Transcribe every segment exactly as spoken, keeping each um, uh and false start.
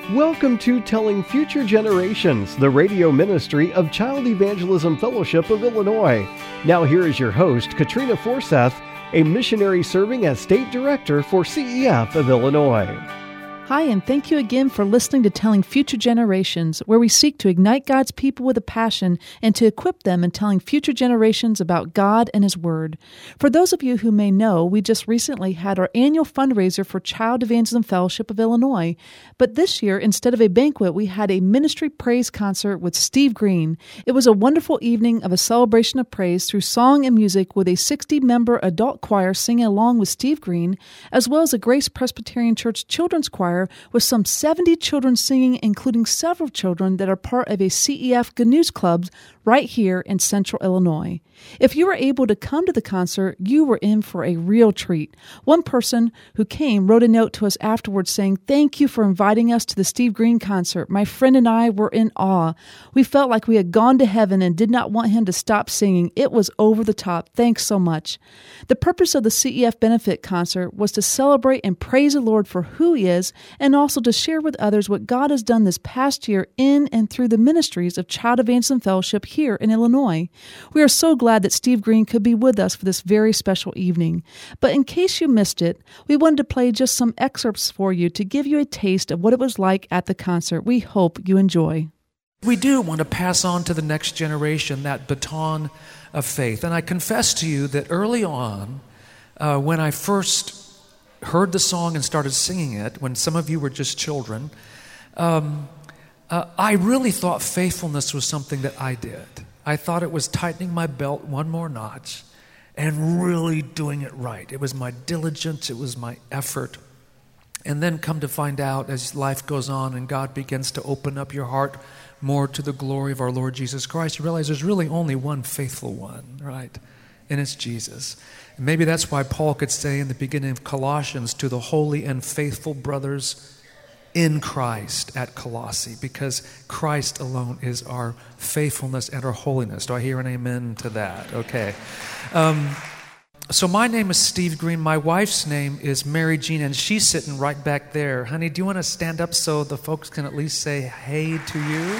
Welcome to Telling Future Generations, the radio ministry of Child Evangelism Fellowship of Illinois. Now here is your host, Katrina Forseth, a missionary serving as State Director for C E F of Illinois. Hi, and thank you again for listening to Telling Future Generations, where we seek to ignite God's people with a passion and to equip them in telling future generations about God and His Word. For those of you who may know, we just recently had our annual fundraiser for Child Evangelism Fellowship of Illinois. But this year, instead of a banquet, we had a ministry praise concert with Steve Green. It was a wonderful evening of a celebration of praise through song and music with a sixty-member adult choir singing along with Steve Green, as well as a Grace Presbyterian Church children's choir with some seventy children singing, including several children that are part of a C E F Good News Club right here in Central Illinois. If you were able to come to the concert, you were in for a real treat. One person who came wrote a note to us afterwards saying, "Thank you for inviting us to the Steve Green concert. My friend and I were in awe. We felt like we had gone to heaven and did not want him to stop singing. It was over the top. Thanks so much." The purpose of the C E F benefit concert was to celebrate and praise the Lord for who He is, and also to share with others what God has done this past year in and through the ministries of Child Evangelism Fellowship here in Illinois. We are so glad that Steve Green could be with us for this very special evening. But in case you missed it, we wanted to play just some excerpts for you to give you a taste of what it was like at the concert. We hope you enjoy. We do want to pass on to the next generation that baton of faith. And I confess to you that early on, uh, when I first heard the song and started singing it, when some of you were just children, um, uh, I really thought faithfulness was something that I did. I thought it was tightening my belt one more notch and really doing it right. It was my diligence, it was my effort. And then come to find out as life goes on and God begins to open up your heart more to the glory of our Lord Jesus Christ, you realize there's really only one faithful one, right? And it's Jesus. And maybe that's why Paul could say in the beginning of Colossians, to the holy and faithful brothers in Christ at Colossae, because Christ alone is our faithfulness and our holiness. Do I hear an amen to that? Okay. Um, so my name is Steve Green. My wife's name is Mary Jean, and she's sitting right back there. Honey, do you want to stand up so the folks can at least say hey to you?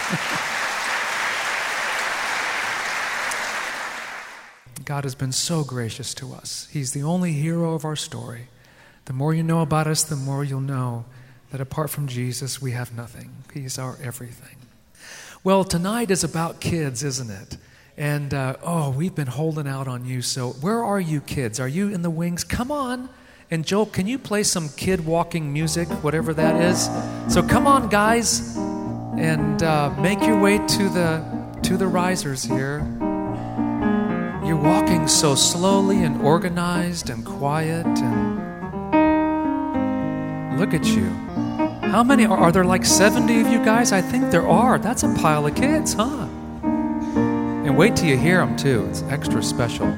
God has been so gracious to us. He's the only hero of our story. The more you know about us, the more you'll know that apart from Jesus, we have nothing. He's our everything. Well, tonight is about kids, isn't it? And, uh, oh, we've been holding out on you. So where are you kids? Are you in the wings? Come on. And Joel, can you play some kid walking music, whatever that is? So come on, guys, and uh, make your way to the to the risers here. You're walking so slowly and organized and quiet, and look at you. How many are, are there like seventy of you guys? I think there are. That's a pile of kids, huh? And wait till you hear them too. It's extra special.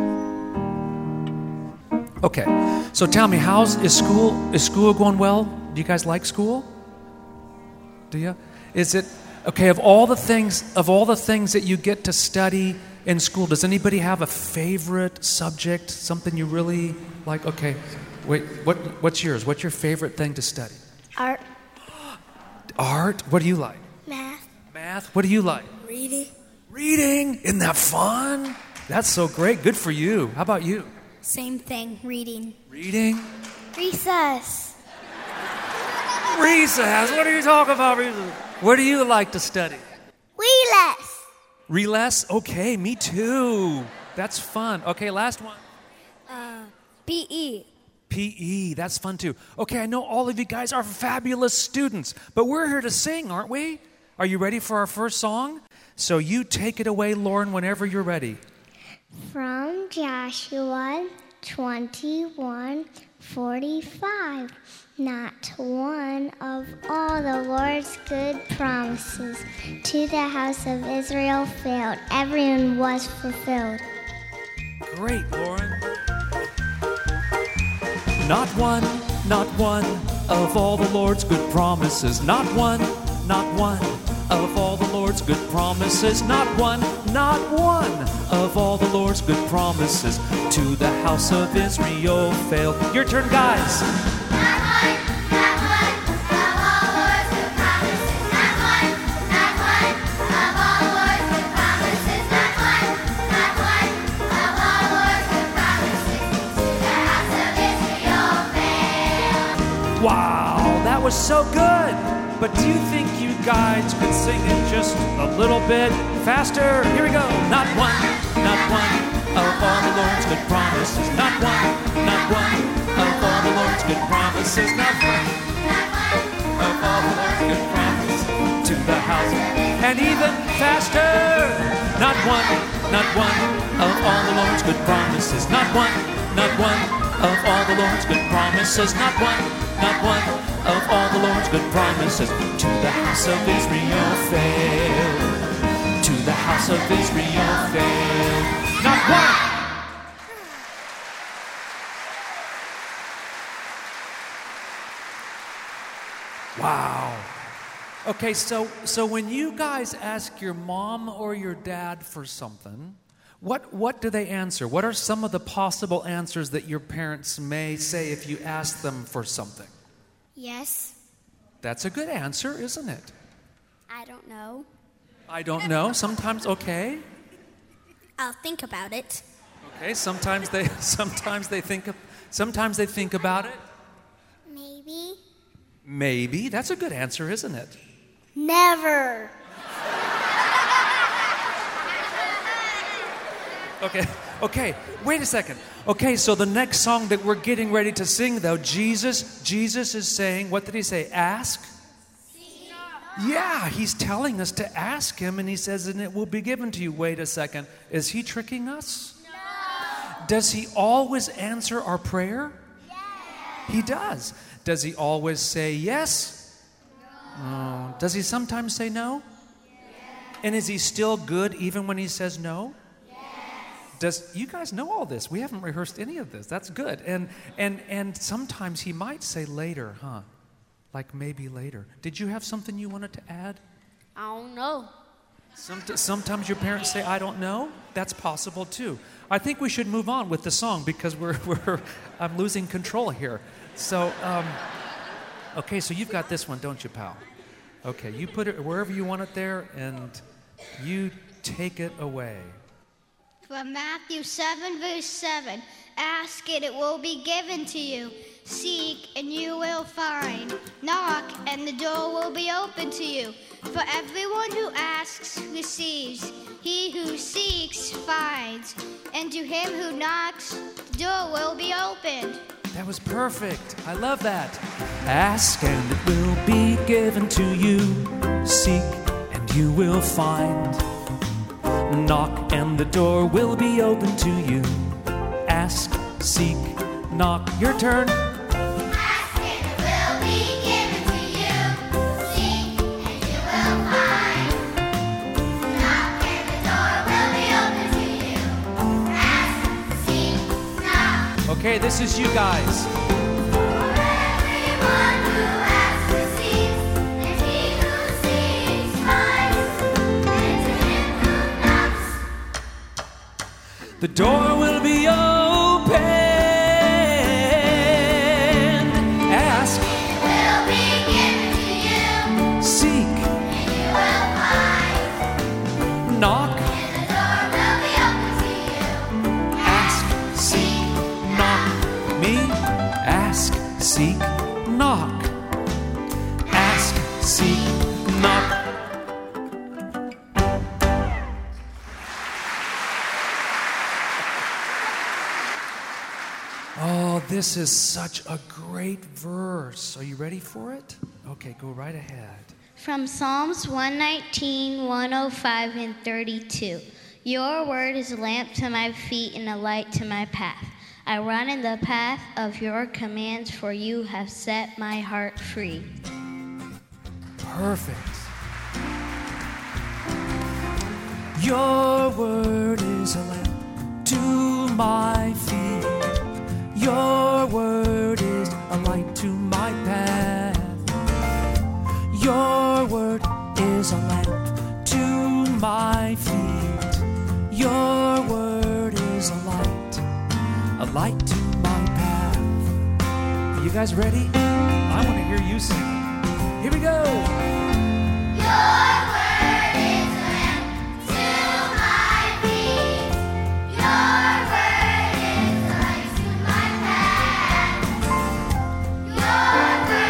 Okay, so tell me, how's is school? Is school going well? Do you guys like school? Do you? Is it okay? Of all the things, of all the things that you get to study in school, does anybody have a favorite subject? Something you really like? Okay, wait. What? What's yours? What's your favorite thing to study? Art. Art? What do you like? Math. Math? What do you like? Reading. Reading? Isn't that fun? That's so great. Good for you. How about you? Same thing. Reading. Reading? Recess. Recess? What are you talking about, recess? What do you like to study? Recess. Recess? Okay, me too. That's fun. Okay, last one. Uh, P E. P E, that's fun too. Okay, I know all of you guys are fabulous students, but we're here to sing, aren't we? Are you ready for our first song? So you take it away, Lauren, whenever you're ready. From Joshua twenty-one forty-five. Not one of all the Lord's good promises to the house of Israel failed. Everyone was fulfilled. Great, Lauren. Not one, not one of all the Lord's good promises. Not one, not one of all the Lord's good promises. Not one, not one of all the Lord's good promises to the house of Israel failed. Your turn, guys. Not one, not one of all the Lord's Wow, that was so good. But do you think you guys could sing it just a little bit faster? Here we go. Not one, not one of all the Lord's good promises. Not one, not one of all the Lord's good promises. Not one of all the Lord's good promises to the house. And even faster. Not one, not one of all the Lord's good promises. Not one, not one of all the Lord's good promises. Not one, not one of all the Lord's good promises to the house of Israel fail. To the house of Israel fail. Not one. Wow. Okay, so so when you guys ask your mom or your dad for something, what what do they answer? What are some of the possible answers that your parents may say if you ask them for something? Yes. That's a good answer, isn't it? I don't know. I don't know. Sometimes, okay. I'll think about it. Okay, sometimes they sometimes they think of, sometimes they think about it. Maybe. Maybe. That's a good answer, isn't it? Never. Okay, okay, wait a second. Okay, so the next song that we're getting ready to sing, though, Jesus, Jesus is saying, what did he say? Ask? Yeah, he's telling us to ask him, and he says, and it will be given to you. Wait a second. Is he tricking us? No. Does he always answer our prayer? Yes. He does. Does he always say yes? No. Oh. Does he sometimes say no? Yes. And is he still good even when he says no? Does you guys know all this? We haven't rehearsed any of this. That's good. And and and sometimes he might say later, huh? Like maybe later. Did you have something you wanted to add? I don't know. Some, sometimes your parents say, I don't know. That's possible too. I think we should move on with the song because we're we're I'm losing control here. So um, okay, so you've got this one, don't you, pal? Okay, you put it wherever you want it there, and you take it away. From Matthew seven, verse seven, ask it, it will be given to you. Seek, and you will find. Knock, and the door will be open to you. For everyone who asks receives. He who seeks finds. And to him who knocks, the door will be opened. That was perfect. I love that. Ask, and it will be given to you. Seek, and you will find. Knock, and the door will be open to you. Ask, seek, knock. Your turn. Ask, and it will be given to you. Seek, and you will find. Knock, and the door will be open to you. Ask, seek, knock. Okay, this is you guys. For everyone who asks receives, and he who seeks finds, and to him who knocks. The door will be open. Ask. It will be given to you. Seek. And you will find. Knock. And the door will be open to you. Ask. Seek. Knock. Me. Ask. Seek. Knock. Ask. Seek. Knock. Oh, this is such a great verse. Are you ready for it? Okay, go right ahead. From Psalms one nineteen, one oh five, and thirty-two. Your word is a lamp to my feet and a light to my path. I run in the path of your commands, for you have set my heart free. Perfect. Your word is a lamp to my feet. Your word is a light to my path. Your word is a lamp to my feet. Your word is a light, a light to my path. Are you guys ready? I want to hear you sing. Here we go. Your word is a lamp to my feet. Your word is a light to my path. Your word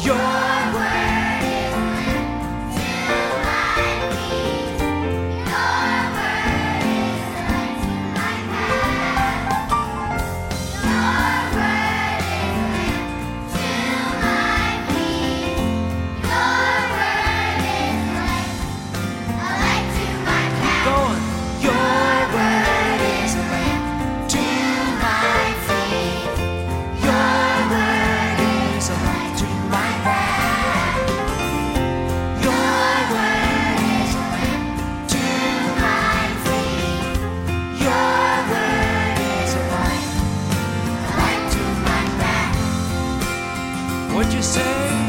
What'd you say?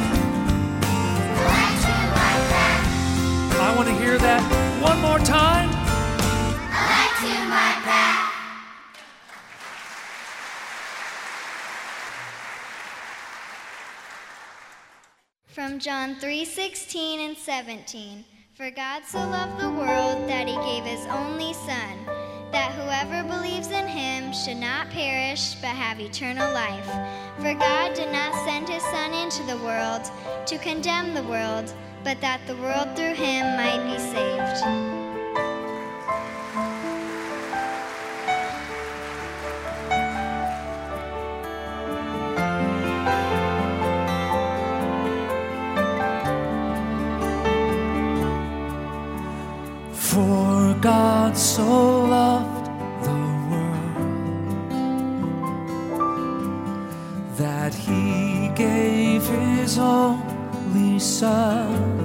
I want to hear that one more time. Light to my path. From John three sixteen and seventeen. For God so loved the world that he gave his only Son, that whoever believes in him should not perish but have eternal life. For God did not send his Son into the world to condemn the world, but that the world through him might be saved. For God so loved the world that he gave his only Son,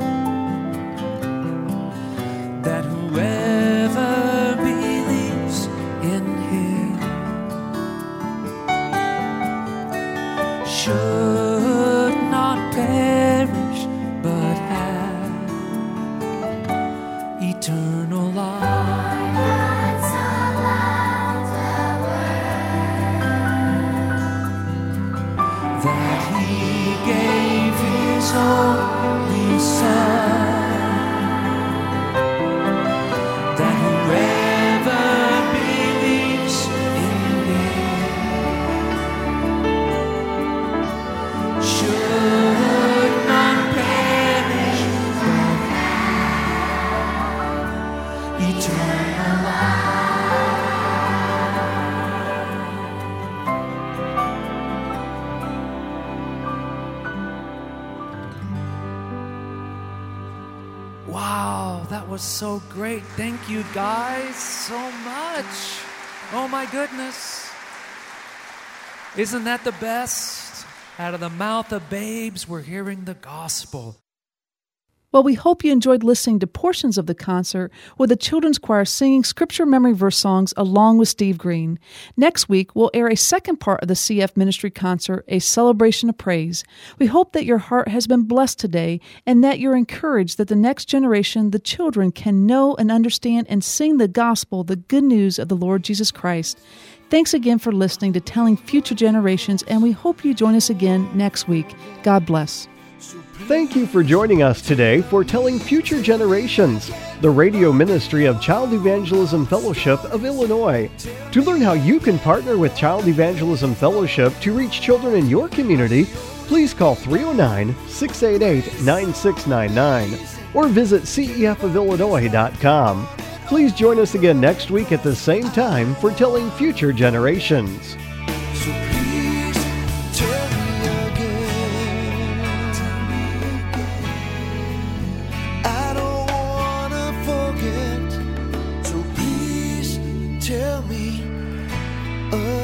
that whoever believes in him should not perish but have eternal life. That he gave his only Son, that whoever believes in him should not perish but have eternal life. Wow, that was so great. Thank you guys so much. Oh my goodness. Isn't that the best? Out of the mouth of babes, we're hearing the gospel. Well, we hope you enjoyed listening to portions of the concert with the children's choir singing scripture memory verse songs along with Steve Green. Next week, we'll air a second part of the C F Ministry concert, A Celebration of Praise. We hope that your heart has been blessed today and that you're encouraged that the next generation, the children, can know and understand and sing the gospel, the good news of the Lord Jesus Christ. Thanks again for listening to Telling Future Generations, and we hope you join us again next week. God bless. Thank you for joining us today for Telling Future Generations, the radio ministry of Child Evangelism Fellowship of Illinois. To learn how you can partner with Child Evangelism Fellowship to reach children in your community, please call three oh nine, six eight eight, nine six nine nine or visit C E F of Illinois dot com. Please join us again next week at the same time for Telling Future Generations. So please tell me again. I don't wanna forget. So please tell me again.